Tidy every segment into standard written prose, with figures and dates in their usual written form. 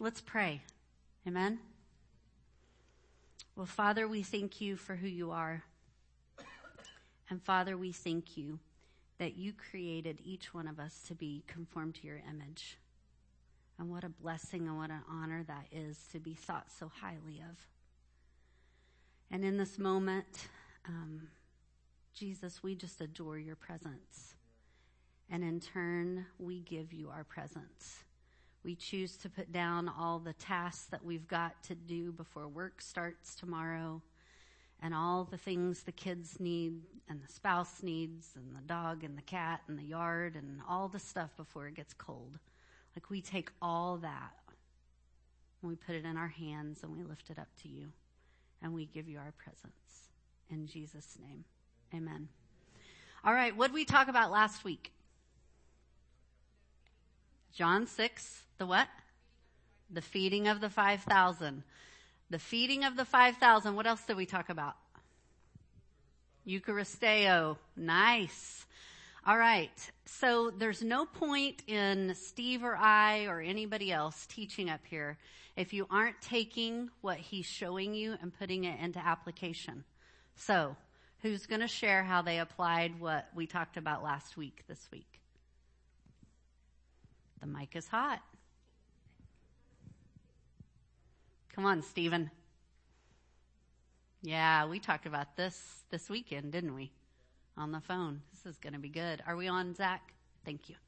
Let's pray. Amen. Well, Father, we thank you for who you are. And Father, we thank you that you created each one of us to be conformed to your image. And what a blessing and what an honor that is to be thought so highly of. And in this moment, Jesus, we just adore your presence. And in turn, we give you our presence. We choose to put down all the tasks that we've got to do before work starts tomorrow, and all the things the kids need and the spouse needs and the dog and the cat and the yard and all the stuff before it gets cold. Like, we take all that and we put it in our hands and we lift it up to you and we give you our presence. In Jesus' name, amen. All right, what did we talk about last week? John 6, the what? The feeding of the 5,000. The feeding of the 5,000. What else did we talk about? Eucharisteo. Nice. All right. So there's no point in Steve or I or anybody else teaching up here if you aren't taking what he's showing you and putting it into application. So who's going to share how they applied what we talked about last week this week? The mic is hot. Come on, Stephen. Yeah, we talked about this weekend, didn't we? On the phone. This is going to be good. Are we on, Zach? Thank you.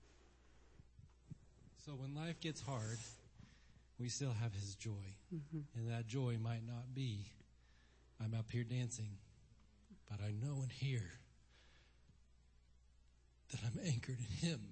So when life gets hard, we still have his joy. Mm-hmm. And that joy might not be, I'm up here dancing, but I know and hear that I'm anchored in him.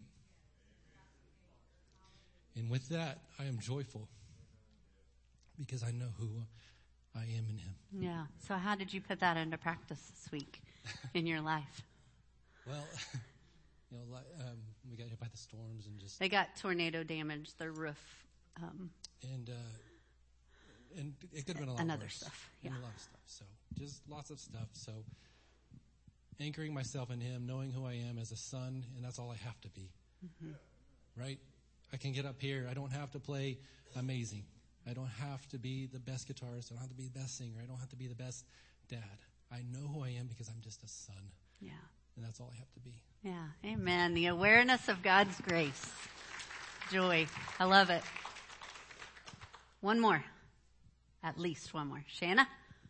And with that, I am joyful because I know who I am in him. Yeah. So how did you put that into practice this week in your life? Well, we got hit by the storms and just... They got tornado damage, their roof. And it could have been a lot and other worse. Stuff. Yeah. And a lot of stuff. So just lots of stuff. So anchoring myself in him, knowing who I am as a son, and that's all I have to be. Mm-hmm. Right? I can get up here. I don't have to play amazing. I don't have to be the best guitarist. I don't have to be the best singer. I don't have to be the best dad. I know who I am because I'm just a son. Yeah. And that's all I have to be. Yeah. Amen. The awareness of God's grace. Joy. I love it. One more. At least one more. Shanna?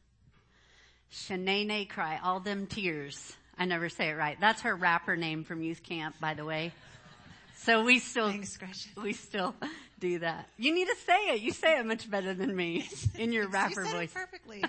Shanae cry. All them tears. I never say it right. That's her rapper name from youth camp, by the way. So we still do that. You need to say it. You say it much better than me in your rapper you said voice. It perfectly.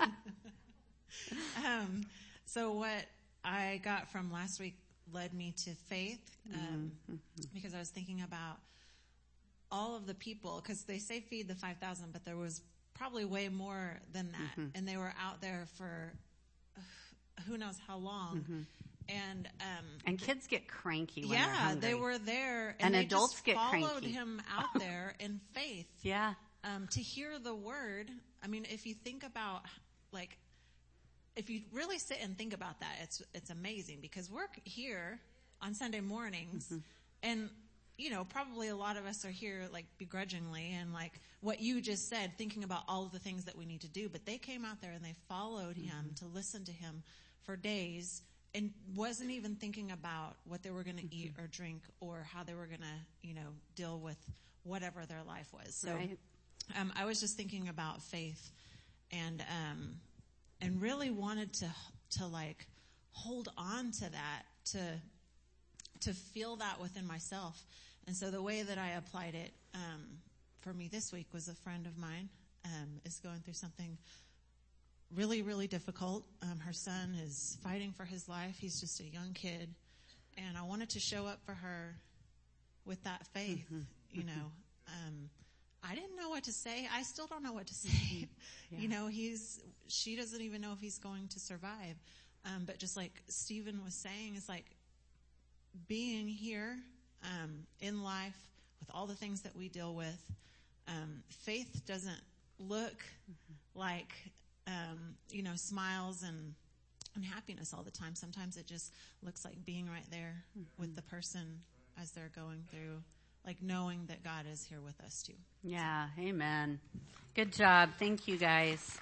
So what I got from last week led me to faith, because I was thinking about all of the people, because they say feed the 5,000, but there was probably way more than that. Mm-hmm. And they were out there for who knows how long. Mm-hmm. And kids get cranky when they're hungry. They were there, and they adults just get followed cranky. him out there in faith. Yeah. To hear the word. I mean, if you think about, like, if you really sit and think about that, it's amazing, because we're here on Sunday mornings, and probably a lot of us are here like begrudgingly, and like what you just said, thinking about all of the things that we need to do. But they came out there and they followed him to listen to him for days. And wasn't even thinking about what they were going to eat or drink or how they were going to, deal with whatever their life was. So, right. I was just thinking about faith, and really wanted to like hold on to that, to feel that within myself. And so the way that I applied it, for me this week was a friend of mine, is going through something really, really difficult. Her son is fighting for his life. He's just a young kid. And I wanted to show up for her with that faith, I didn't know what to say. I still don't know what to say. Yeah. She doesn't even know if he's going to survive. But just like Stephen was saying, it's like being here, in life with all the things that we deal with. Faith doesn't look like, smiles and happiness all the time. Sometimes it just looks like being right there with the person as they're going through like knowing that God is here with us too. Yeah, amen. Good job. Thank you, guys.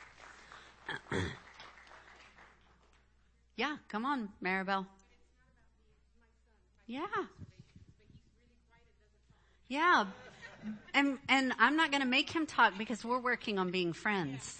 Yeah, come on, Maribel. Yeah. Yeah. And I'm not going to make him talk because we're working on being friends.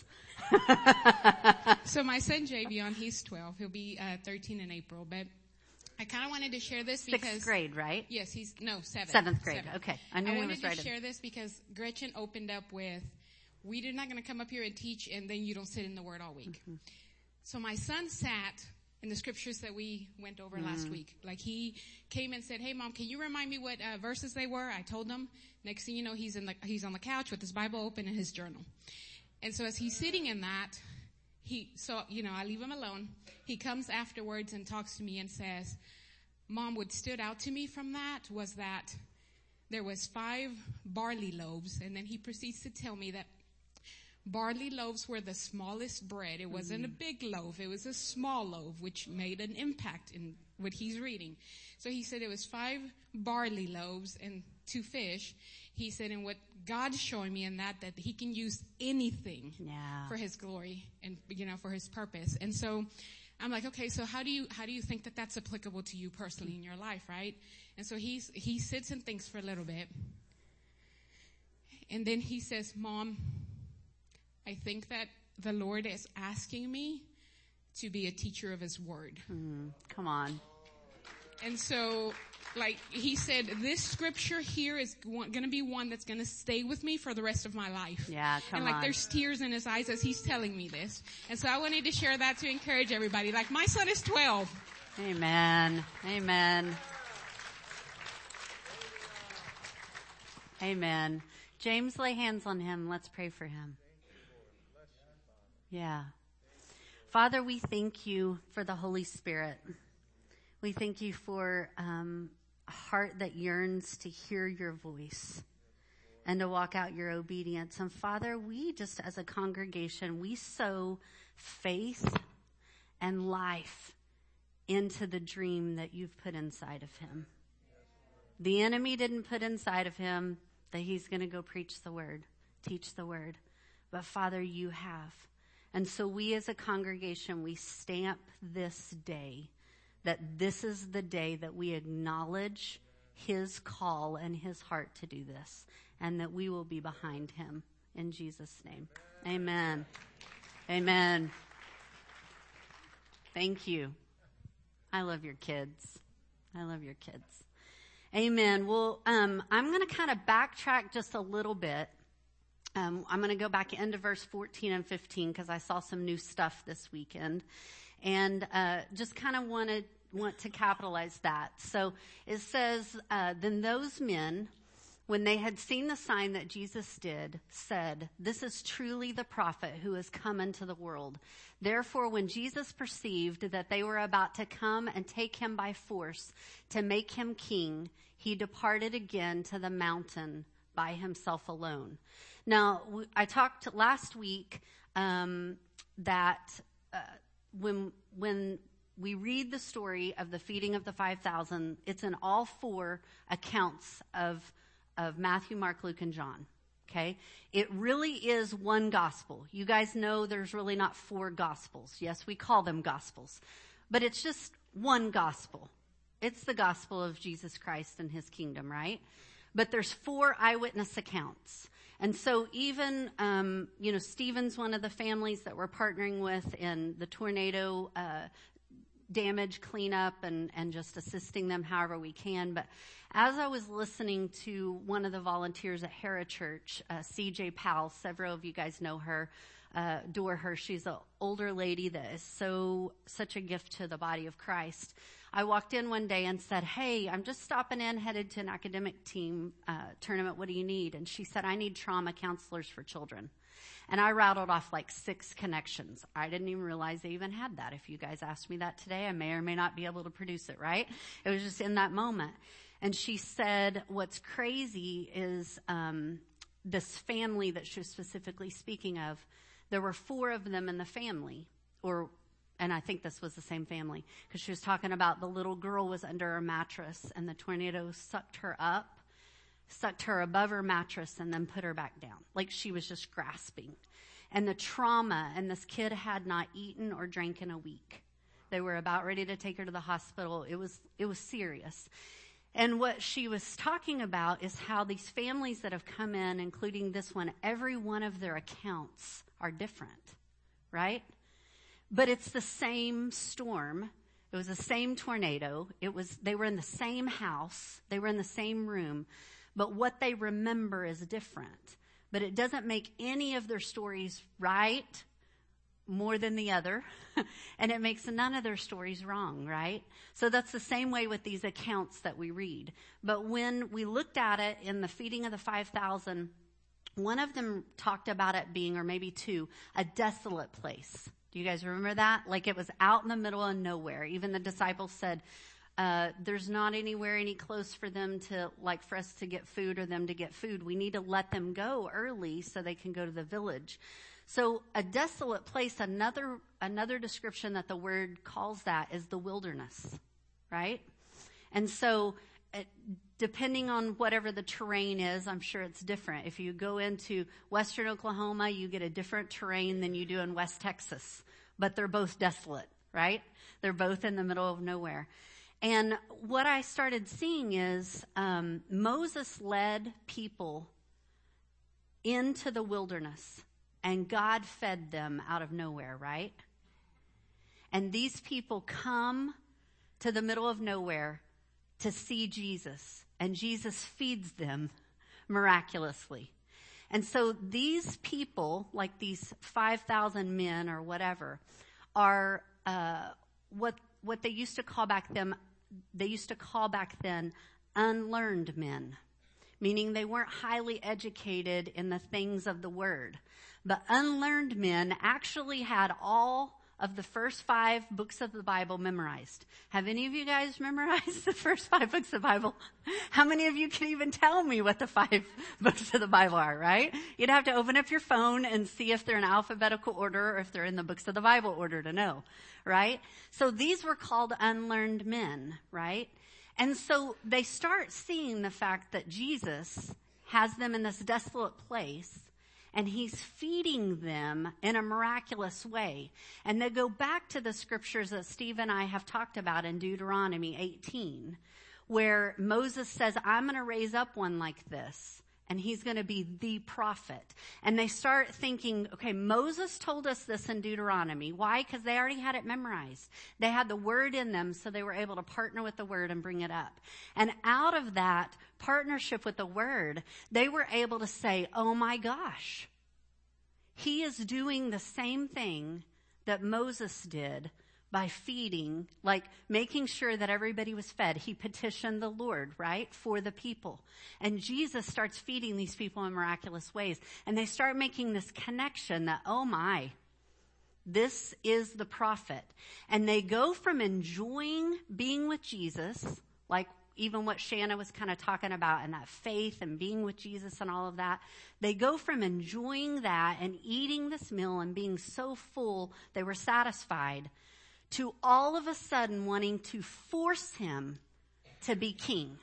So my son Javion, he's 12. He'll be 13 in April. But I kind of wanted to share this because... 6th grade, right? Yes, seventh. 7th grade. Okay. I knew he was right. I wanted to share this because Gretchen opened up with, we're not going to come up here and teach and then you don't sit in the Word all week. Mm-hmm. So my son sat in the scriptures that we went over last week. Like he came and said, "Hey Mom, can you remind me what verses they were?" I told him. Next thing you know, he's on the couch with his Bible open and his journal. And so as he's sitting in that, I leave him alone. He comes afterwards and talks to me and says, "Mom, what stood out to me from that was that there was 5 barley loaves." And then he proceeds to tell me that barley loaves were the smallest bread. It wasn't a big loaf. It was a small loaf, which made an impact in what he's reading. So he said it was 5 barley loaves and 2 fish. He said, and what God's showing me in that he can use anything for his glory and, for his purpose. And so I'm like, okay, so how do you think that that's applicable to you personally in your life, right? And so he sits and thinks for a little bit. And then he says, "Mom, I think that the Lord is asking me to be a teacher of his word." Come on. And so, he said, this scripture here is going to be one that's going to stay with me for the rest of my life. Yeah, come on. And there's tears in his eyes as he's telling me this. And so I wanted to share that to encourage everybody. My son is 12. Amen. Amen. Amen. James, lay hands on him. Let's pray for him. Yeah. Father, we thank you for the Holy Spirit. We thank you for a heart that yearns to hear your voice and to walk out your obedience. And Father, we just as a congregation, we sow faith and life into the dream that you've put inside of him. The enemy didn't put inside of him that he's going to go preach the word, teach the word. But Father, you have. And so we as a congregation, we stamp this day, that this is the day that we acknowledge his call and his heart to do this, and that we will be behind him in Jesus' name. Amen. Amen. Thank you. I love your kids. I love your kids. Amen. Well, I'm going to kind of backtrack just a little bit. I'm going to go back into verse 14 and 15 because I saw some new stuff this weekend, and just kind of want to capitalize that. So it says, then those men, when they had seen the sign that Jesus did, said, "This is truly the prophet who has come into the world." Therefore, when Jesus perceived that they were about to come and take him by force to make him king, he departed again to the mountain by himself alone. Now, I talked last week that when we read the story of the feeding of the 5,000, it's in all 4 accounts of Matthew, Mark, Luke, and John. Okay? It really is one gospel. You guys know there's really not 4 gospels. Yes, we call them gospels. But it's just one gospel. It's the gospel of Jesus Christ and his kingdom, right? But there's 4 eyewitness accounts. And so even, Stephen's one of the families that we're partnering with in the tornado damage cleanup and just assisting them however we can. But as I was listening to one of the volunteers at Hera Church, CJ Powell, several of you guys know her, adore her. She's an older lady that is such a gift to the body of Christ. I walked in one day and said, "Hey, I'm just stopping in, headed to an academic team tournament. What do you need?" And she said, "I need trauma counselors for children." And I rattled off 6 connections. I didn't even realize they even had that. If you guys asked me that today, I may or may not be able to produce it, right? It was just in that moment. And she said, what's crazy is this family that she was specifically speaking of, there were 4 of them in the family, and I think this was the same family, because she was talking about the little girl was under a mattress and the tornado sucked her up, stuck to her above her mattress, and then put her back down. Like she was just grasping. And the trauma, and this kid had not eaten or drank in a week. They were about ready to take her to the hospital. It was serious. And what she was talking about is how these families that have come in, including this one, every one of their accounts are different, right? But it's the same storm. It was the same tornado. They were in the same house. They were in the same room. But what they remember is different. But it doesn't make any of their stories right more than the other. And it makes none of their stories wrong, right? So that's the same way with these accounts that we read. But when we looked at it in the feeding of the 5,000, one of them talked about it being, or maybe two, a desolate place. Do you guys remember that? Like it was out in the middle of nowhere. Even the disciples said, there's not anywhere any close for them to, like for us to get food or them to get food. We need to let them go early so they can go to the village. So a desolate place, another description that the word calls that is the wilderness, right? And so depending on whatever the terrain is, I'm sure it's different. If you go into western Oklahoma, you get a different terrain than you do in West Texas. But they're both desolate, right? They're both in the middle of nowhere. And what I started seeing is Moses led people into the wilderness, and God fed them out of nowhere, right? And these people come to the middle of nowhere to see Jesus, and Jesus feeds them miraculously. And so these people, like these 5,000 men or whatever, are what they used to call back then unlearned men, meaning they weren't highly educated in the things of the word. But unlearned men actually had all of the first 5 books of the Bible memorized. Have any of you guys memorized the first 5 books of the Bible? How many of you can even tell me what the 5 books of the Bible are, right? You'd have to open up your phone and see if they're in alphabetical order or if they're in the books of the Bible order to know, right? So these were called unlearned men, right? And so they start seeing the fact that Jesus has them in this desolate place, and he's feeding them in a miraculous way. And they go back to the scriptures that Steve and I have talked about in Deuteronomy 18, where Moses says, I'm going to raise up one like this, and he's going to be the prophet. And they start thinking, okay, Moses told us this in Deuteronomy. Why? Because they already had it memorized. They had the word in them, so they were able to partner with the word and bring it up. And out of that partnership with the word, they were able to say, oh my gosh, he is doing the same thing that Moses did by feeding, like making sure that everybody was fed. He petitioned the Lord, right, for the people. And Jesus starts feeding these people in miraculous ways. And they start making this connection that, oh my, this is the prophet. And they go from enjoying being with Jesus, like even what Shanna was kind of talking about, and that faith and being with Jesus and all of that. They go from enjoying that and eating this meal and being so full they were satisfied, to all of a sudden wanting to force him to be king.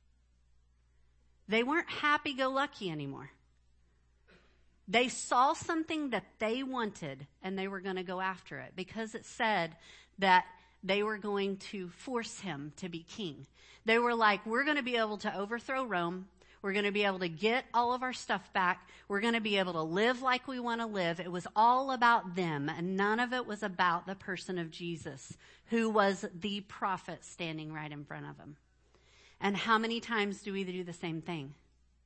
They weren't happy-go-lucky anymore. They saw something that they wanted, and they were going to go after it, because it said that they were going to force him to be king. They were like, we're going to be able to overthrow Rome. We're going to be able to get all of our stuff back. We're going to be able to live like we want to live. It was all about them, and none of it was about the person of Jesus, who was the prophet standing right in front of them. And how many times do we do the same thing?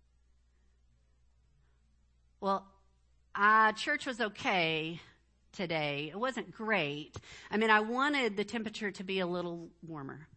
Well, church was okay today. It wasn't great. I mean, I wanted the temperature to be a little warmer.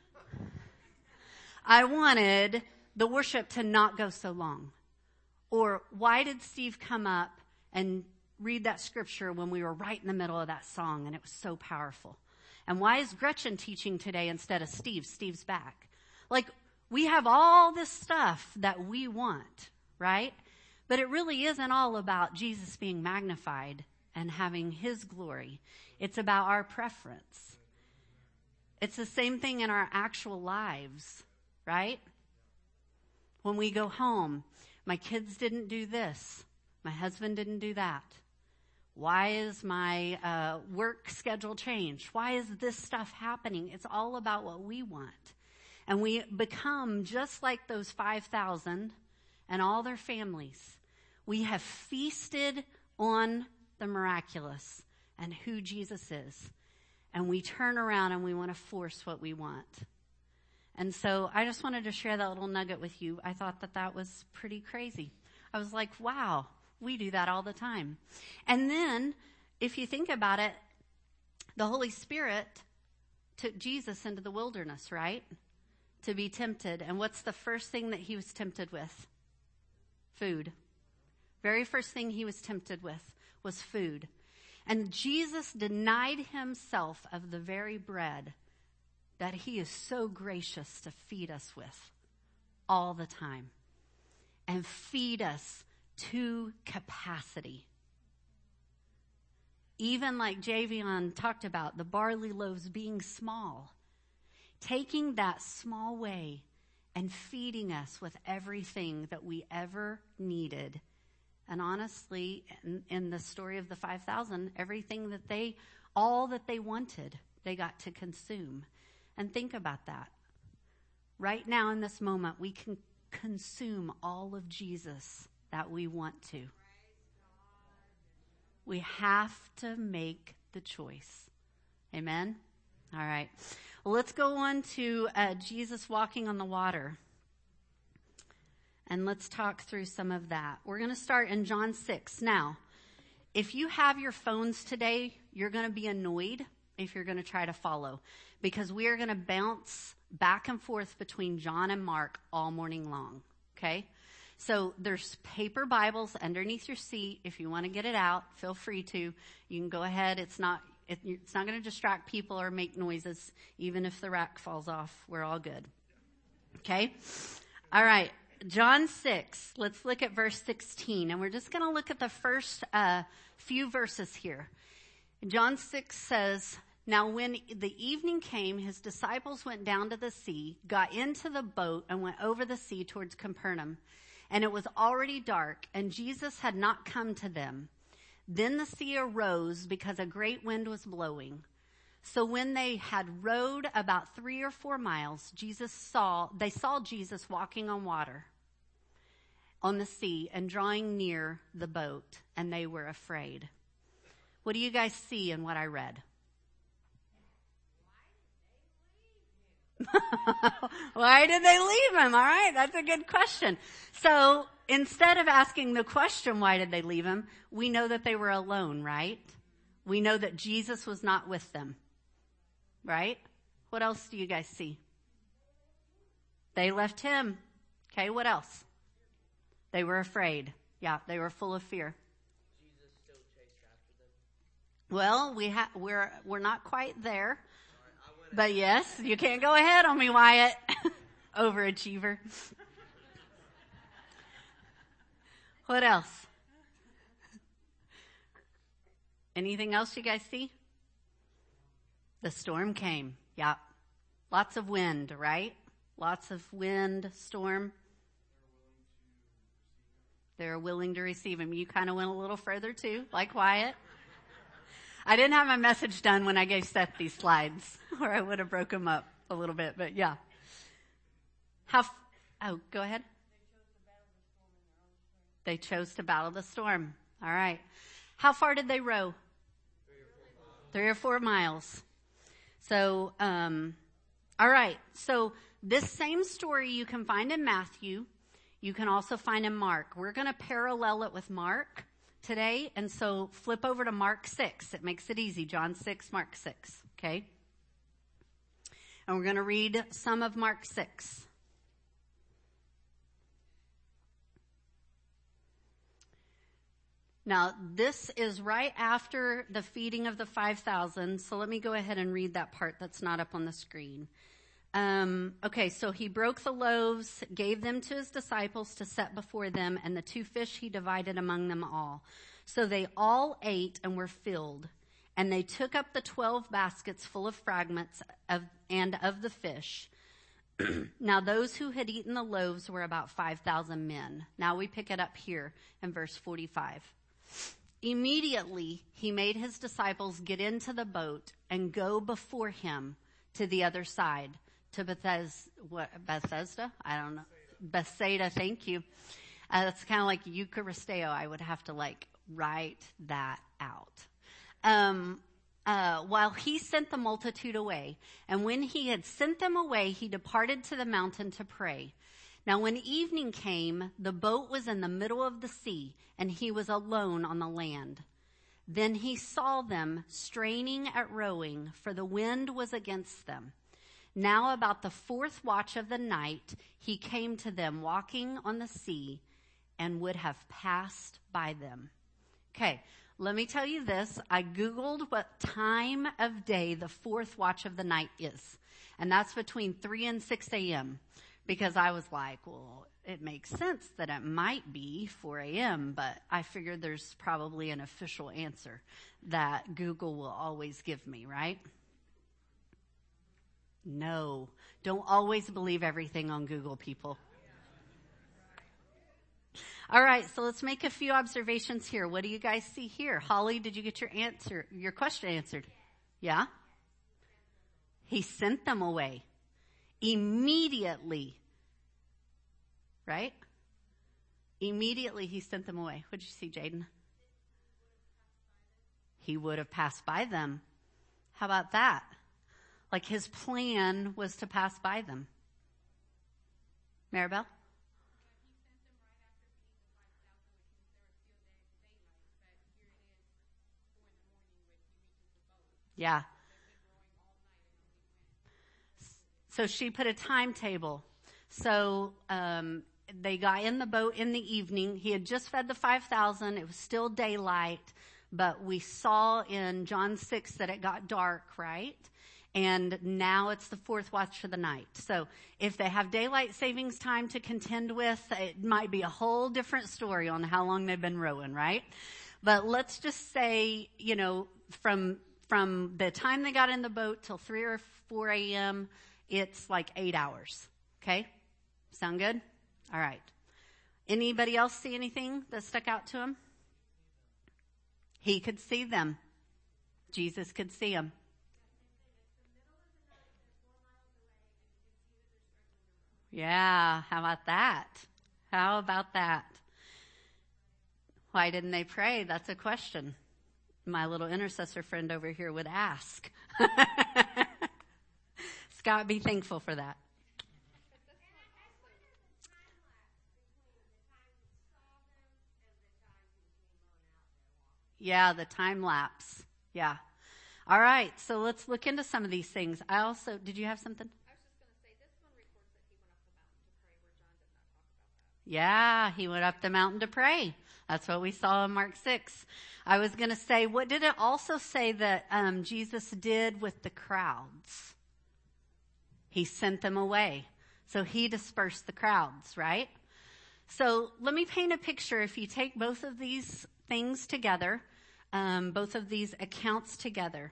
I wanted the worship to not go so long. Or why did Steve come up and read that scripture when we were right in the middle of that song and it was so powerful? And why is Gretchen teaching today instead of Steve? Steve's back. Like, we have all this stuff that we want, right? But it really isn't all about Jesus being magnified and having his glory. It's about our preference. It's the same thing in our actual lives, right? When we go home, my kids didn't do this. My husband didn't do that. Why is my work schedule changed? Why is this stuff happening? It's all about what we want. And we become just like those 5,000 and all their families. We have feasted on the miraculous and who Jesus is. And we turn around and we want to force what we want. And so I just wanted to share that little nugget with you. I thought that was pretty crazy. I was like, wow, we do that all the time. And then, if you think about it, the Holy Spirit took Jesus into the wilderness, right? To be tempted. And what's the first thing that he was tempted with? Food. Very first thing he was tempted with was food. And Jesus denied himself of the very bread that he is so gracious to feed us with all the time. And feed us to capacity. Even like Javion talked about, the barley loaves being small. Taking that small way and feeding us with everything that we ever needed. And honestly, in the story of the 5,000, everything all that they wanted, they got to consume. And think about that. Right now in this moment, we can consume all of Jesus that we want to. We have to make the choice. Amen? All right. Well, let's go on to Jesus walking on the water. And let's talk through some of that. We're going to start in John 6. Now, if you have your phones today, you're going to be annoyed if you're going to try to follow. Because we are going to bounce back and forth between John and Mark all morning long. Okay? So there's paper Bibles underneath your seat. If you want to get it out, feel free to. You can go ahead. It's not going to distract people or make noises. Even if the rack falls off, we're all good. Okay? All right. John 6. Let's look at verse 16. And we're just going to look at the first few verses here. John 6 says, "Now when the evening came, his disciples went down to the sea, got into the boat, and went over the sea towards Capernaum. And it was already dark, and Jesus had not come to them. Then the sea arose because a great wind was blowing. So when they had rowed about 3 or 4 miles, they saw Jesus walking on water on the sea and drawing near the boat, and they were afraid." What do you guys see in what I read? Why did they leave him? All right, that's a good question. So instead of asking the question, why did they leave him? We know that they were alone, right? We know that Jesus was not with them, right? What else do you guys see? They left him. Okay, what else? They were afraid. Yeah, they were full of fear. Jesus still chased after them. Well, we're not quite there. But yes, you can't go ahead on me, Wyatt. Overachiever. What else? Anything else you guys see? The storm came. Yeah. Lots of wind, right? Lots of wind, storm. They're willing to receive him. You kind of went a little further too, like Wyatt. I didn't have my message done when I gave Seth these slides, or I would have broke them up a little bit, but yeah. Go ahead. They chose to battle the storm. All right. How far did they row? 3 or 4 miles. So, all right. So this same story you can find in Matthew. You can also find in Mark. We're going to parallel it with Mark today, and so flip over to Mark 6. It makes it easy. John 6, Mark 6, okay? And we're going to read some of Mark 6. Now, this is right after the feeding of the 5,000, so let me go ahead and read that part that's not up on the screen. Okay, so he broke the loaves, gave them to his disciples to set before them, and the 2 fish he divided among them all. So they all ate and were filled. And they took up the 12 baskets full of fragments of the fish. Now those who had eaten the loaves were about 5,000 men. Now we pick it up here in verse 45. Immediately he made his disciples get into the boat and go before him to the other side, to Bethesda? I don't know. Bethsaida, thank you. That's kind of like Eucharisteo. I would have to write that out. While he sent the multitude away, and when he had sent them away, he departed to the mountain to pray. Now when evening came, the boat was in the middle of the sea, and he was alone on the land. Then he saw them straining at rowing, for the wind was against them. Now about the fourth watch of the night, he came to them walking on the sea, and would have passed by them. Okay, let me tell you this. I Googled what time of day the fourth watch of the night is. And that's between 3 and 6 a.m. Because I was like, well, it makes sense that it might be 4 a.m., but I figured there's probably an official answer that Google will always give me, right? No, don't always believe everything on Google, people. All right, so let's make a few observations here. What do you guys see here? Holly, did you get your question answered? Yeah? He sent them away. Immediately. Right? Immediately he sent them away. What did you see, Jaden? He would have passed by them. How about that? Like his plan was to pass by them. Maribel? Yeah. So she put a timetable. So they got in the boat in the evening. He had just fed the 5,000. It was still daylight, but we saw in John 6 that it got dark, right? And now it's the fourth watch of the night. So if they have daylight savings time to contend with, it might be a whole different story on how long they've been rowing, right? But let's just say, from the time they got in the boat till 3 or 4 a.m., it's like 8 hours. Okay? Sound good? All right. Anybody else see anything that stuck out to him? He could see them. Jesus could see them. Yeah, how about that? How about that? Why didn't they pray? That's a question my little intercessor friend over here would ask. Scott, be thankful for that. Yeah, the time lapse. Yeah. All right, so let's look into some of these things. Did you have something? I was just going to say, this one reports that he went up the mountain to pray, where John did not talk about that. Yeah, he went up the mountain to pray. That's what we saw in Mark 6. I was going to say, what did it also say that Jesus did with the crowds? He sent them away. So he dispersed the crowds, right? So let me paint a picture. If you take both of these things together, both of these accounts together,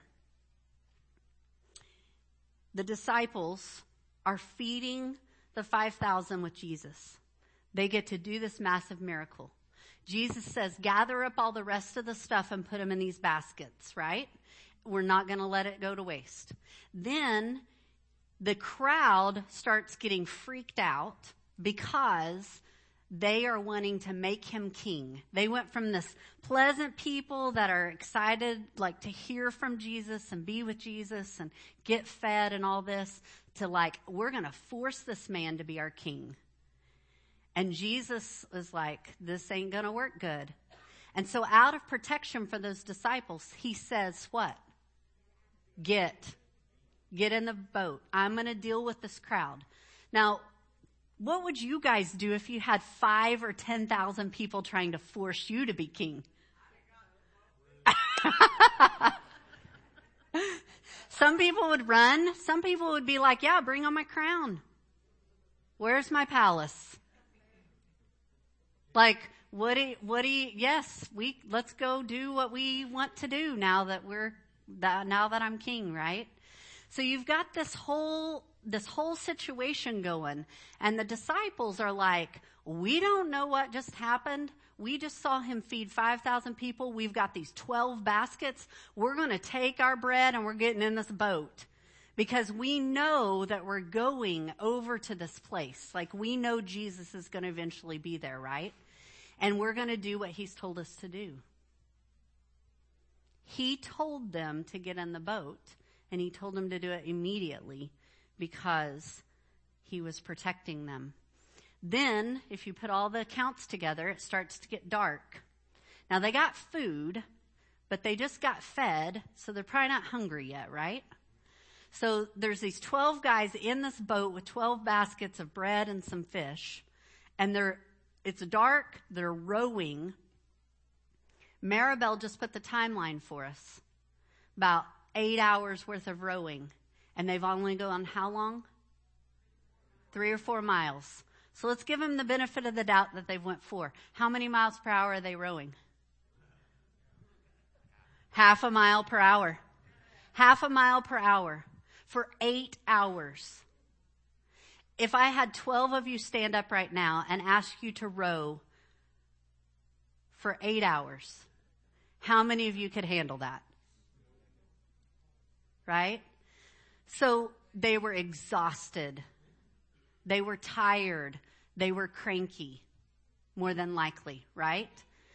the disciples are feeding the 5,000 with Jesus. They get to do this massive miracle. Jesus says, gather up all the rest of the stuff and put them in these baskets, right? We're not going to let it go to waste. Then the crowd starts getting freaked out because they are wanting to make him king. They went from this pleasant people that are excited, to hear from Jesus and be with Jesus and get fed and all this, to we're going to force this man to be our king. And Jesus was like, this ain't going to work good. And so out of protection for those disciples, he says what? Get in the boat. I'm going to deal with this crowd. Now, what would you guys do if you had 5 or 10,000 people trying to force you to be king? Some people would run. Some people would be like, yeah, bring on my crown. Where's my palace? Let's go do what we want to do now that I'm king, right? So you've got this whole whole situation going. And the disciples are like, we don't know what just happened. We just saw him feed 5,000 people. We've got these 12 baskets. We're going to take our bread and we're getting in this boat because we know that we're going over to this place. Like, we know Jesus is going to eventually be there, right? And we're going to do what he's told us to do. He told them to get in the boat, and he told them to do it immediately because he was protecting them. Then, if you put all the accounts together, it starts to get dark. Now, they got food, but they just got fed, so they're probably not hungry yet, right? So there's these 12 guys in this boat with 12 baskets of bread and some fish, and it's dark, they're rowing. Maribel just put the timeline for us. About 8 hours worth of rowing. And they've only gone how long? 3 or 4 miles. So let's give them the benefit of the doubt that they've went 4. How many miles per hour are they rowing? Half a mile per hour. Half a mile per hour for 8 hours. If I had 12 of you stand up right now and ask you to row for 8 hours, how many of you could handle that? Right? So they were exhausted. They were tired. They were cranky, more than likely, right?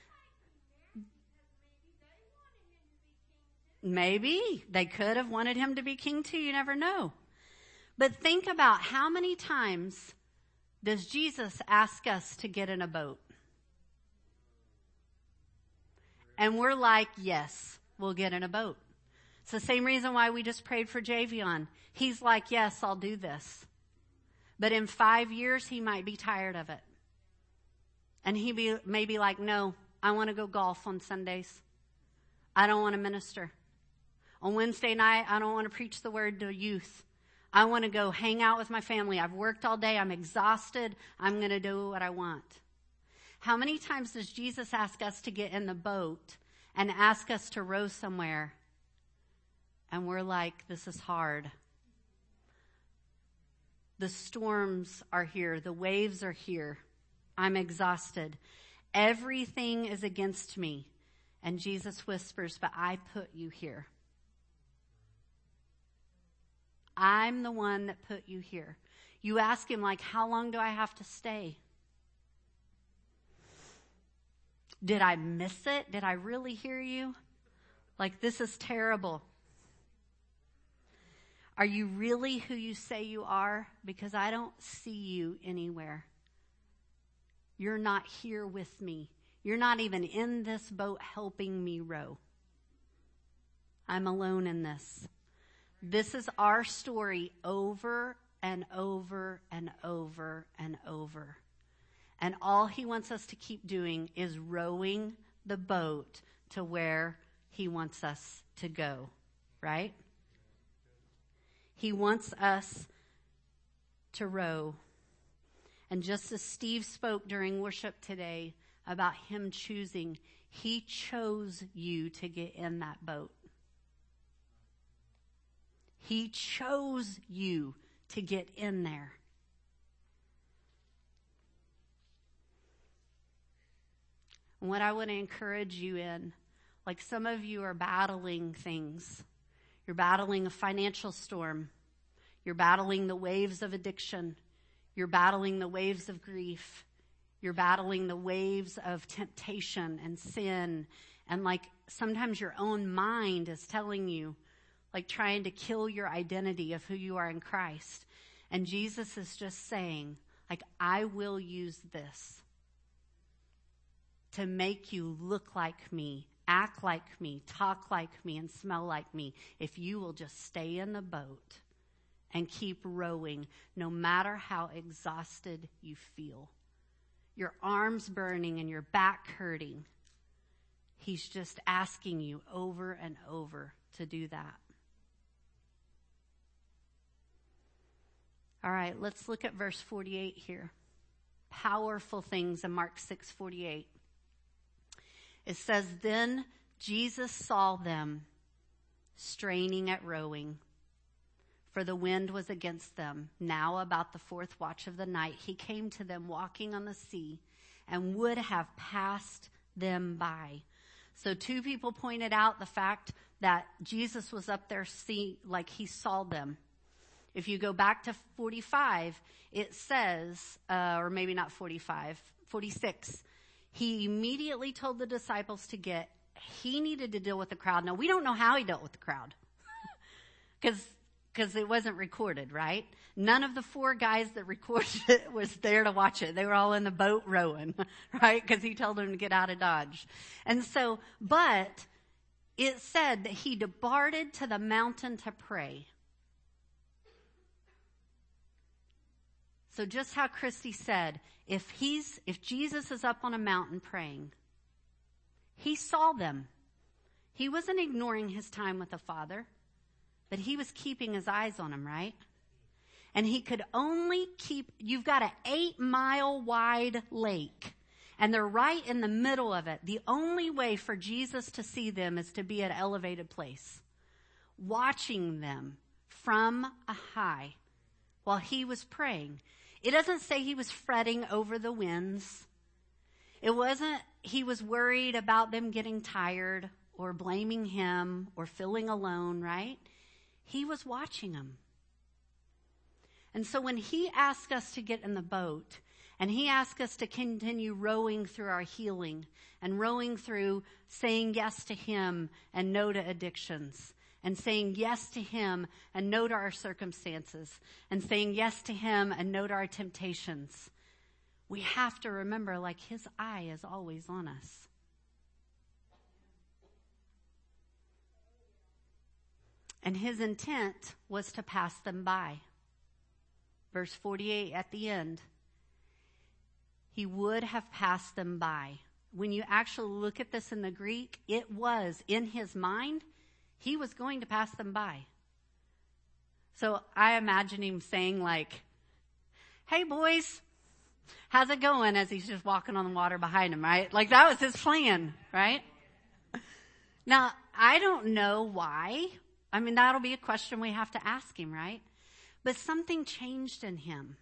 Maybe they could have wanted him to be king too. You never know. But think about how many times does Jesus ask us to get in a boat? And we're like, yes, we'll get in a boat. It's the same reason why we just prayed for Javion. He's like, yes, I'll do this. But in 5 years, he might be tired of it. And he may be like, no, I want to go golf on Sundays. I don't want to minister. On Wednesday night, I don't want to preach the word to youth. I want to go hang out with my family. I've worked all day. I'm exhausted. I'm going to do what I want. How many times does Jesus ask us to get in the boat and ask us to row somewhere? And we're like, this is hard. The storms are here. The waves are here. I'm exhausted. Everything is against me. And Jesus whispers, but I put you here. I'm the one that put you here. You ask him, like, how long do I have to stay? Did I miss it? Did I really hear you? Like, this is terrible. Are you really who you say you are? Because I don't see you anywhere. You're not here with me. You're not even in this boat helping me row. I'm alone in this. This is our story over and over and over and over. And all he wants us to keep doing is rowing the boat to where he wants us to go, right? He wants us to row. And just as Steve spoke during worship today about him choosing, he chose you to get in that boat. He chose you to get in there. And what I want to encourage you in, like some of you are battling things. You're battling a financial storm. You're battling the waves of addiction. You're battling the waves of grief. You're battling the waves of temptation and sin. And like sometimes your own mind is telling you, like trying to kill your identity of who you are in Christ. And Jesus is just saying, like, I will use this to make you look like me, act like me, talk like me, and smell like me, if you will just stay in the boat and keep rowing, no matter how exhausted you feel. Your arms burning and your back hurting. He's just asking you over and over to do that. All right, let's look at verse 48 here. Powerful things in Mark 6:48. It says, then Jesus saw them straining at rowing, for the wind was against them. Now about the fourth watch of the night, he came to them walking on the sea and would have passed them by. So 2 people pointed out the fact that Jesus was up there, like he saw them. If you go back to 45, it says, or maybe not 45, 46, he immediately told the disciples to he needed to deal with the crowd. Now, we don't know how he dealt with the crowd because it wasn't recorded, right? None of the 4 guys that recorded it was there to watch it. They were all in the boat rowing, right? Because he told them to get out of Dodge. And so, but it said that he departed to the mountain to pray. So just how Christy said, if Jesus is up on a mountain praying, he saw them. He wasn't ignoring his time with the Father, but he was keeping his eyes on them, right? And he could only you've got an 8-mile wide lake, and they're right in the middle of it. The only way for Jesus to see them is to be at an elevated place, watching them from a high while he was praying. It doesn't say he was fretting over the winds. It wasn't he was worried about them getting tired or blaming him or feeling alone, right? He was watching them. And so when he asked us to get in the boat and he asked us to continue rowing through our healing and rowing through saying yes to him and no to addictions, and saying yes to him and no to our circumstances, and saying yes to him and no to our temptations, we have to remember, like, his eye is always on us. And his intent was to pass them by. Verse 48 at the end, he would have passed them by. When you actually look at this in the Greek, it was in his mind, he was going to pass them by. So I imagine him saying, like, hey boys, how's it going? As he's just walking on the water behind him, right? Like, that was his plan, right? Now, I don't know why. I mean, that'll be a question we have to ask him, right? But something changed in him.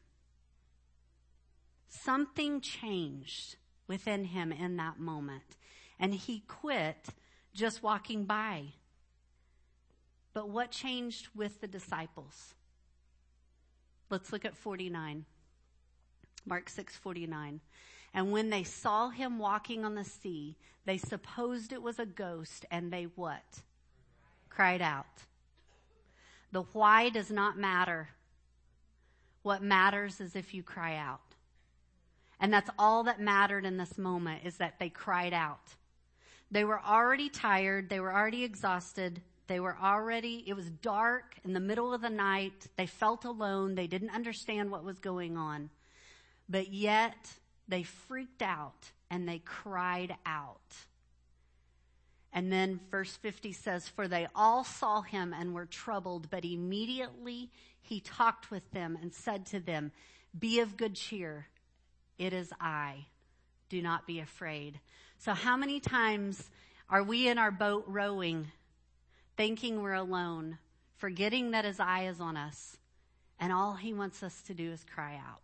Something changed within him in that moment. And he quit just walking by. But what changed with the disciples? Let's look at 49. Mark 6:49. And when they saw him walking on the sea, they supposed it was a ghost, and they what? Cried out. The why does not matter. What matters is if you cry out. And that's all that mattered in this moment, is that they cried out. They were already tired. They were already exhausted. It was dark in the middle of the night. They felt alone. They didn't understand what was going on. But yet they freaked out and they cried out. And then verse 50 says, for they all saw him and were troubled, but immediately he talked with them and said to them, be of good cheer. It is I. Do not be afraid. So how many times are we in our boat rowing, thinking we're alone, forgetting that his eye is on us, and all he wants us to do is cry out.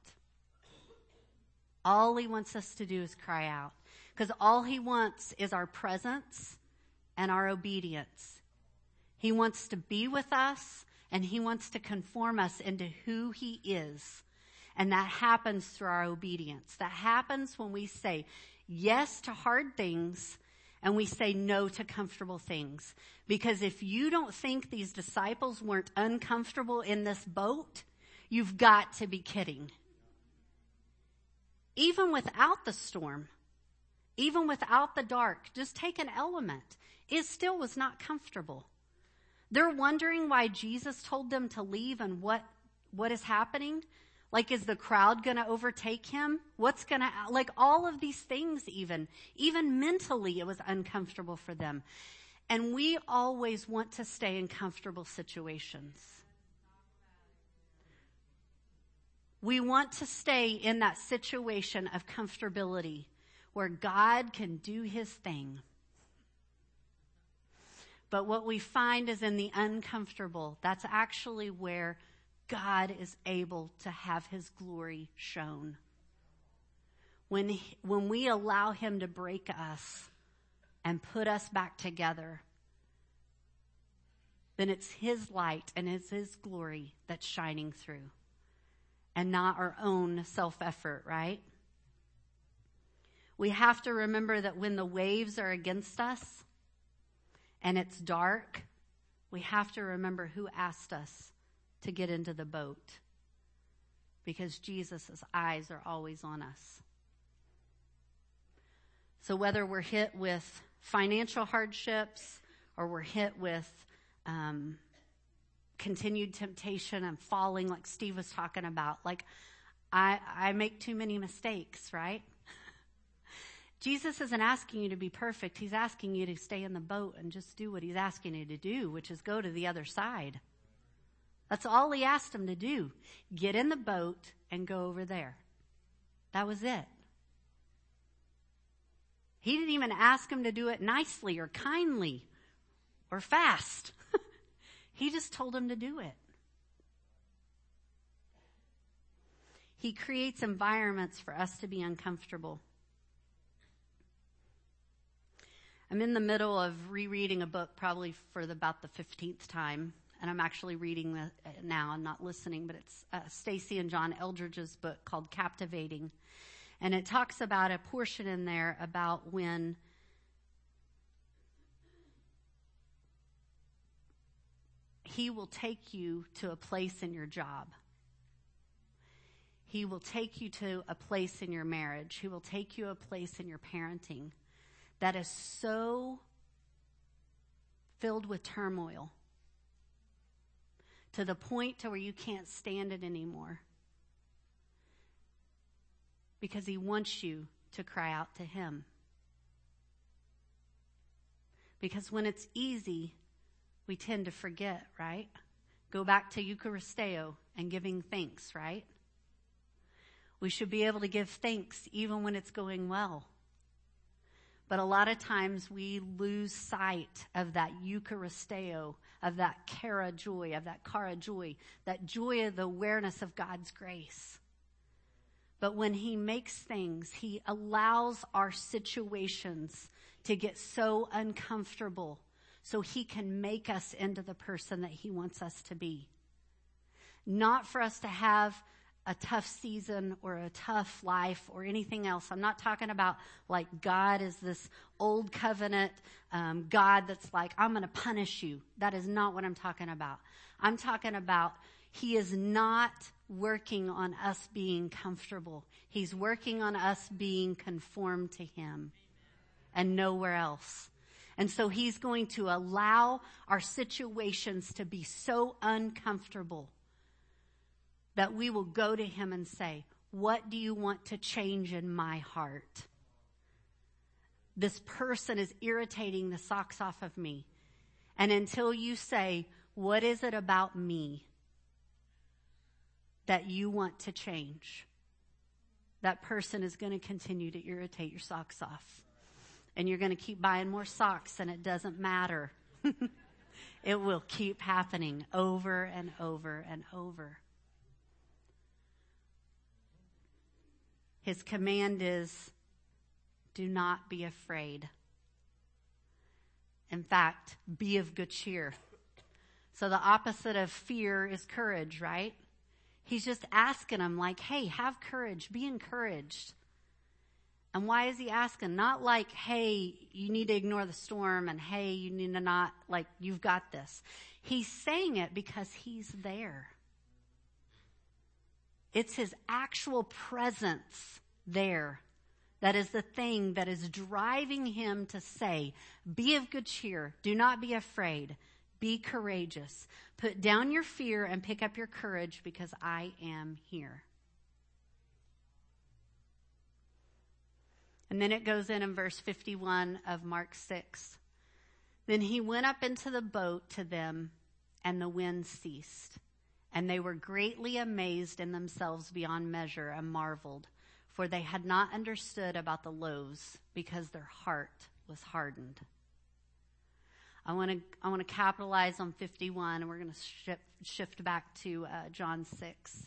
All he wants us to do is cry out. Because all he wants is our presence and our obedience. He wants to be with us, and he wants to conform us into who he is. And that happens through our obedience. That happens when we say yes to hard things and we say no to comfortable things. Because if you don't think these disciples weren't uncomfortable in this boat, you've got to be kidding. Even without the storm, even without the dark, just take an element. It still was not comfortable. They're wondering why Jesus told them to leave and what is happening. Like, is the crowd going to overtake him? Like all of these things even mentally it was uncomfortable for them. And we always want to stay in comfortable situations. We want to stay in that situation of comfortability where God can do his thing. But what we find is in the uncomfortable, that's actually where God is able to have his glory shown. When we allow him to break us and put us back together, then it's his light and it's his glory that's shining through, and not our own self-effort, right? We have to remember that when the waves are against us and it's dark, we have to remember who asked us to get into the boat, because Jesus' eyes are always on us. So whether we're hit with financial hardships or we're hit with continued temptation and falling, like Steve was talking about, like I make too many mistakes, right? Jesus isn't asking you to be perfect. He's asking you to stay in the boat and just do what he's asking you to do, which is go to the other side. That's all he asked him to do. Get in the boat and go over there. That was it. He didn't even ask him to do it nicely or kindly or fast. He just told him to do it. He creates environments for us to be uncomfortable. I'm in the middle of rereading a book, probably for about the 15th time, and I'm actually reading it now. I'm not listening, but it's Stacy and John Eldridge's book called Captivating. And it talks about a portion in there about when he will take you to a place in your job. He will take you to a place in your marriage. He will take you a place in your parenting that is so filled with turmoil to the point to where you can't stand it anymore. Because he wants you to cry out to him. Because when it's easy, we tend to forget, right? Go back to Eucharisteo and giving thanks, right? We should be able to give thanks even when it's going well. But a lot of times we lose sight of that Eucharisteo, of that kara joy, that joy of the awareness of God's grace. But when he makes things, he allows our situations to get so uncomfortable so he can make us into the person that he wants us to be. Not for us to have a tough season or a tough life or anything else. I'm not talking about like God is this old covenant God that's like, I'm going to punish you. That is not what I'm talking about. I'm talking about he is not working on us being comfortable. He's working on us being conformed to him and nowhere else. And so he's going to allow our situations to be so uncomfortable that we will go to him and say, what do you want to change in my heart? This person is irritating the socks off of me. And until you say, what is it about me that you want to change? That person is going to continue to irritate your socks off. And you're going to keep buying more socks, and it doesn't matter. It will keep happening over and over and over. His command is, do not be afraid. In fact, be of good cheer. So the opposite of fear is courage, right? He's just asking them like, hey, have courage, be encouraged. And why is he asking? Not like, hey, you need to ignore the storm, and hey, you need to not, like, you've got this. He's saying it because he's there. It's his actual presence there that is the thing that is driving him to say, be of good cheer, do not be afraid, be courageous. Put down your fear and pick up your courage because I am here. And then it goes in verse 51 of Mark 6. Then he went up into the boat to them, and the wind ceased. And they were greatly amazed in themselves beyond measure and marveled, for they had not understood about the loaves because their heart was hardened. I want to capitalize on 51, and we're going to shift back to John 6.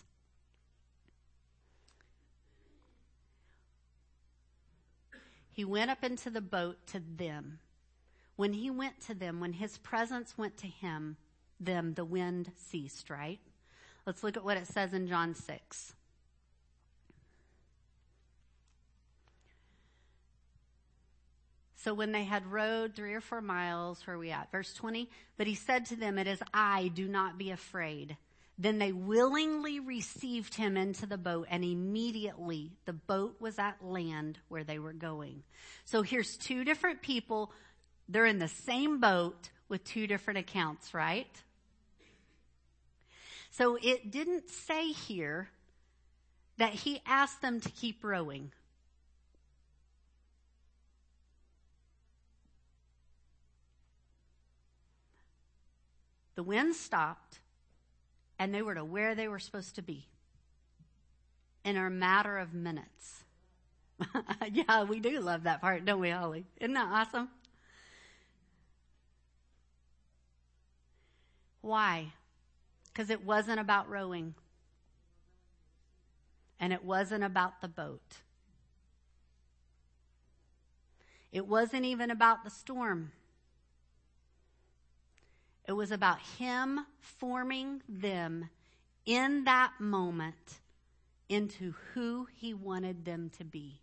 He went up into the boat to them. When he went to them, when his presence went to them, the wind ceased, right? Let's look at what it says in John 6. So when they had rowed 3 or 4 miles, where are we at? Verse 20, but he said to them, it is I, do not be afraid. Then they willingly received him into the boat, and immediately the boat was at land where they were going. So here's 2 different people. They're in the same boat with 2 different accounts, right? So it didn't say here that he asked them to keep rowing. The wind stopped, and they were to where they were supposed to be in a matter of minutes. Yeah, we do love that part, don't we, Holly? Isn't that awesome? Why? Because it wasn't about rowing. And it wasn't about the boat. It wasn't even about the storm. It was about him forming them in that moment into who he wanted them to be.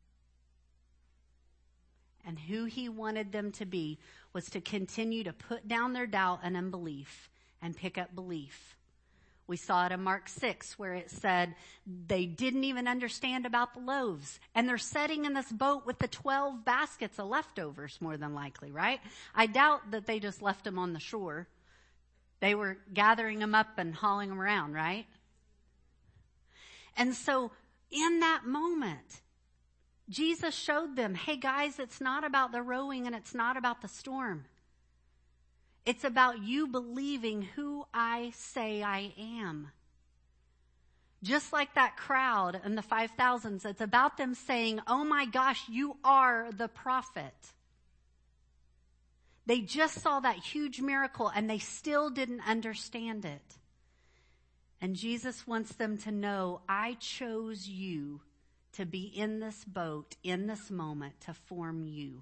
And who he wanted them to be was to continue to put down their doubt and unbelief and pick up belief. We saw it in Mark 6 where it said they didn't even understand about the loaves. And they're sitting in this boat with the 12 baskets of leftovers, more than likely, right? I doubt that they just left them on the shore. They were gathering them up and hauling them around, right? And so in that moment, Jesus showed them, hey guys, it's not about the rowing and it's not about the storm. It's about you believing who I say I am. Just like that crowd and the 5,000s, it's about them saying, oh my gosh, you are the prophet. They just saw that huge miracle and they still didn't understand it. And Jesus wants them to know, I chose you to be in this boat, in this moment, to form you.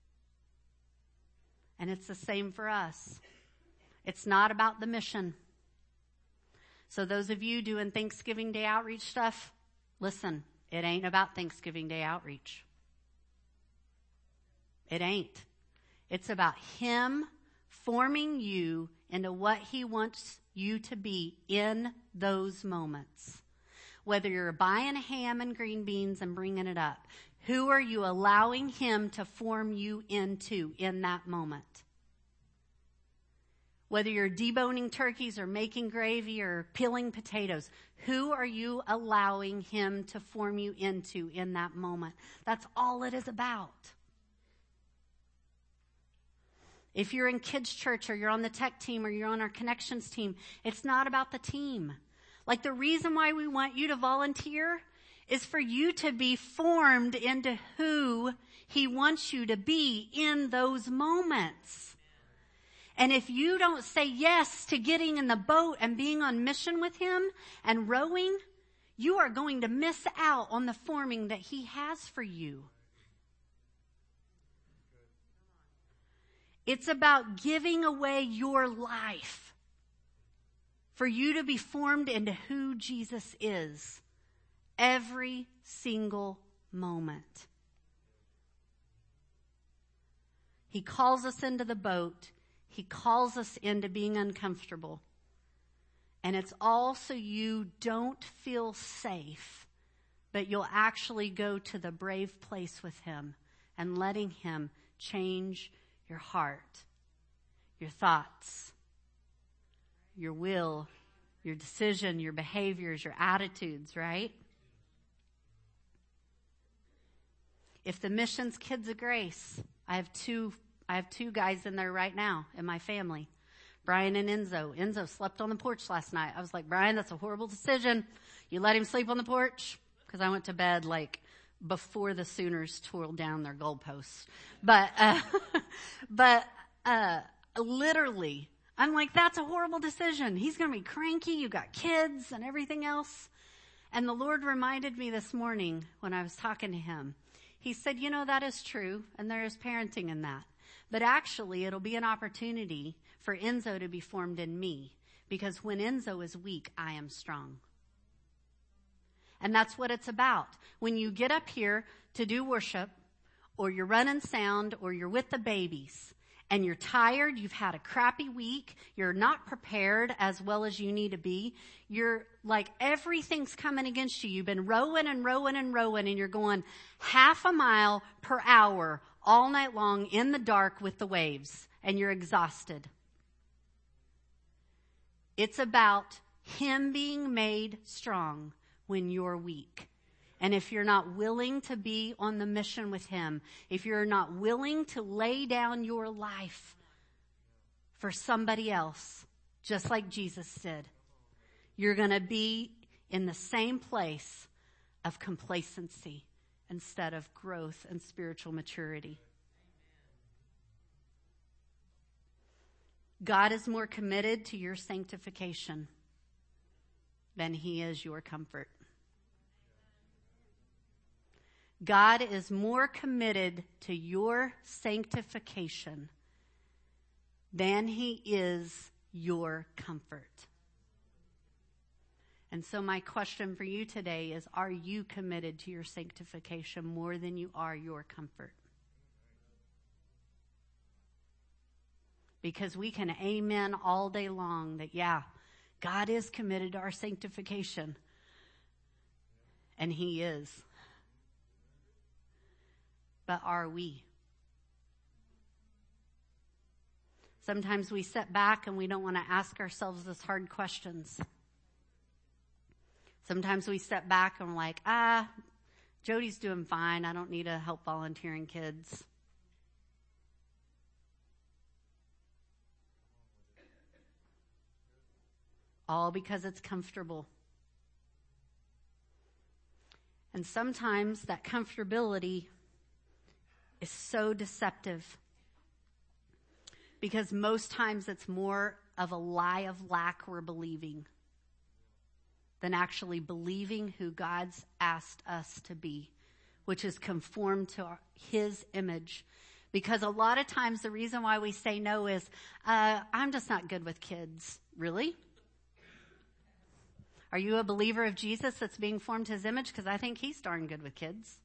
And it's the same for us. It's not about the mission. So those of you doing Thanksgiving Day outreach stuff, listen, it ain't about Thanksgiving Day outreach. It ain't. It's about him forming you into what he wants you to be in those moments. Whether you're buying a ham and green beans and bringing it up, who are you allowing him to form you into in that moment? Whether you're deboning turkeys or making gravy or peeling potatoes, who are you allowing him to form you into in that moment? That's all it is about. If you're in kids' church or you're on the tech team or you're on our connections team, it's not about the team. Like the reason why we want you to volunteer is for you to be formed into who he wants you to be in those moments. And if you don't say yes to getting in the boat and being on mission with him and rowing, you are going to miss out on the forming that he has for you. It's about giving away your life for you to be formed into who Jesus is every single moment. He calls us into the boat. He calls us into being uncomfortable. And it's all so you don't feel safe, but you'll actually go to the brave place with him and letting him change your heart, your thoughts, your will, your decision, your behaviors, your attitudes, right? If the missions Kids of Grace, I have two guys in there right now in my family, Brian and Enzo. Enzo slept on the porch last night. I was like, Brian, that's a horrible decision. You let him sleep on the porch? Because I went to bed like before the Sooners tore down their goalposts. But Literally. I'm like, that's a horrible decision. He's going to be cranky. You got kids and everything else. And the Lord reminded me this morning when I was talking to him. He said, that is true, and there is parenting in that. But actually, it'll be an opportunity for Enzo to be formed in me. Because when Enzo is weak, I am strong. And that's what it's about. When you get up here to do worship, or you're running sound, or you're with the babies, and you're tired, you've had a crappy week, you're not prepared as well as you need to be, you're like everything's coming against you. You've been rowing and rowing and rowing, and you're going half a mile per hour all night long in the dark with the waves, and you're exhausted. It's about him being made strong when you're weak. And if you're not willing to be on the mission with him, if you're not willing to lay down your life for somebody else, just like Jesus did, you're going to be in the same place of complacency instead of growth and spiritual maturity. God is more committed to your sanctification than he is your comfort. God is more committed to your sanctification than he is your comfort. And so my question for you today is, are you committed to your sanctification more than you are your comfort? Because we can amen all day long that, God is committed to our sanctification. And he is. But are we? Sometimes we sit back and we don't want to ask ourselves those hard questions. Sometimes we step back and we're like, Jody's doing fine. I don't need to help volunteering kids. All because it's comfortable. And sometimes that comfortability is so deceptive. Because most times it's more of a lie of lack we're believing than actually believing who God's asked us to be, which is conformed to his image. Because a lot of times the reason why we say no is, I'm just not good with kids. Really? Are you a believer of Jesus that's being formed to his image? Because I think he's darn good with kids.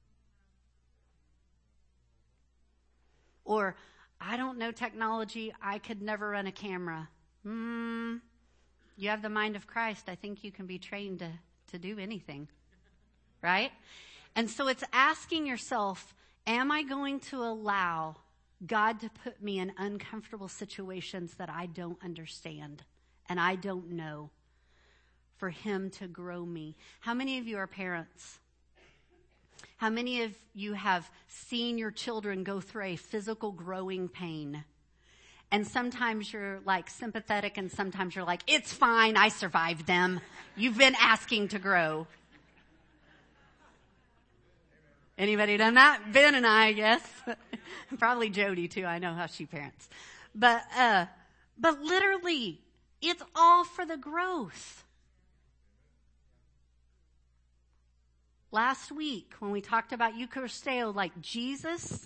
Or, I don't know technology. I could never run a camera. You have the mind of Christ. I think you can be trained to do anything. Right? And so it's asking yourself, am I going to allow God to put me in uncomfortable situations that I don't understand and I don't know, for him to grow me? How many of you are parents? How many of you have seen your children go through a physical growing pain? And sometimes you're like sympathetic and sometimes you're like, it's fine, I survived them. You've been asking to grow. Anybody done that? Ben and I guess. Probably Jody too. I know how she parents. But literally, it's all for the growth. Last week, when we talked about Eucharisteo, like Jesus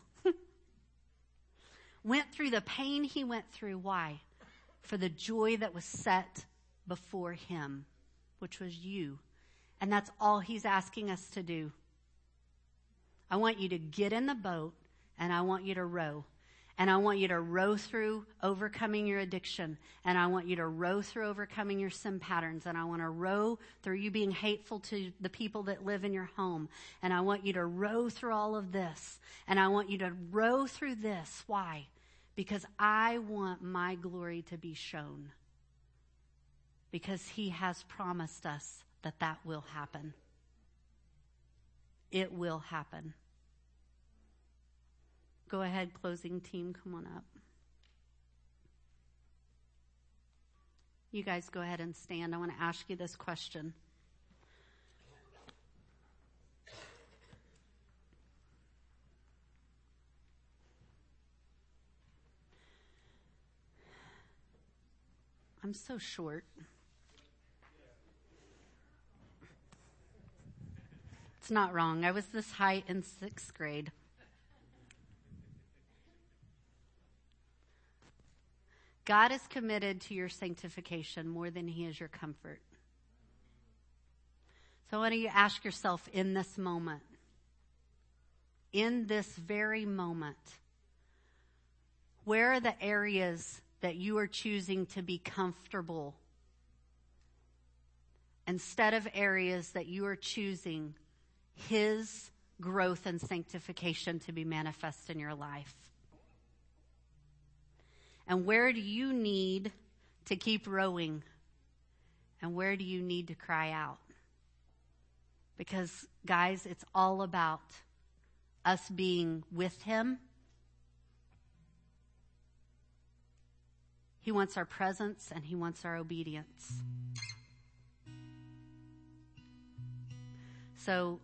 went through the pain he went through. Why? For the joy that was set before him, which was you. And that's all he's asking us to do. I want you to get in the boat, and I want you to row. And I want you to row through overcoming your addiction. And I want you to row through overcoming your sin patterns. And I want to row through you being hateful to the people that live in your home. And I want you to row through all of this. And I want you to row through this. Why? Because I want my glory to be shown. Because he has promised us that that will happen. It will happen. Go ahead, closing team, come on up. You guys go ahead and stand. I want to ask you this question. I'm so short. It's not wrong. I was this height in 6th grade. God is committed to your sanctification more than he is your comfort. So why don't you ask yourself in this moment, in this very moment, where are the areas that you are choosing to be comfortable instead of areas that you are choosing his growth and sanctification to be manifest in your life? And where do you need to keep rowing? And where do you need to cry out? Because, guys, it's all about us being with him. He wants our presence and he wants our obedience. So,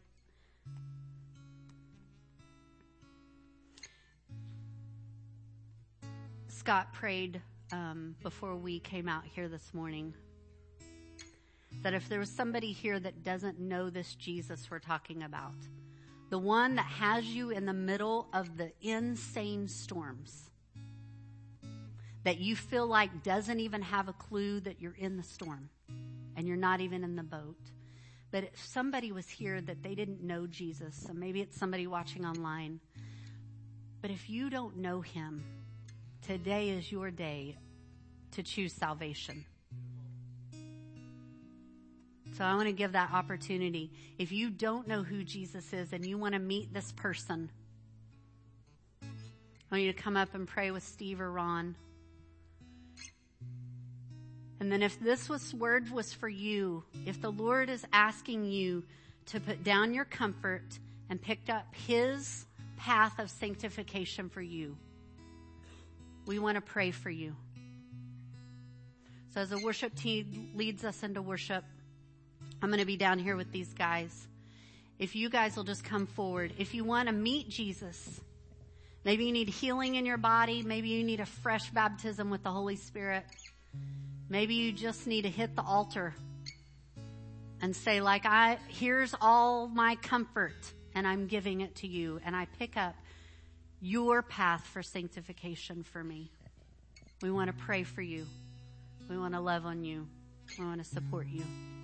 Scott prayed before we came out here this morning that if there was somebody here that doesn't know this Jesus we're talking about, the one that has you in the middle of the insane storms, that you feel like doesn't even have a clue that you're in the storm and you're not even in the boat. But if somebody was here that they didn't know Jesus, so maybe it's somebody watching online, but if you don't know him, today is your day to choose salvation. So I want to give that opportunity. If you don't know who Jesus is and you want to meet this person, I want you to come up and pray with Steve or Ron. And then if this word was for you, if the Lord is asking you to put down your comfort and pick up his path of sanctification for you, we want to pray for you. So as the worship team leads us into worship, I'm going to be down here with these guys. If you guys will just come forward. If you want to meet Jesus, maybe you need healing in your body. Maybe you need a fresh baptism with the Holy Spirit. Maybe you just need to hit the altar and say, here's all my comfort and I'm giving it to you. And I pick up your path for sanctification for me. We want to pray for you. We want to love on you. We want to support you.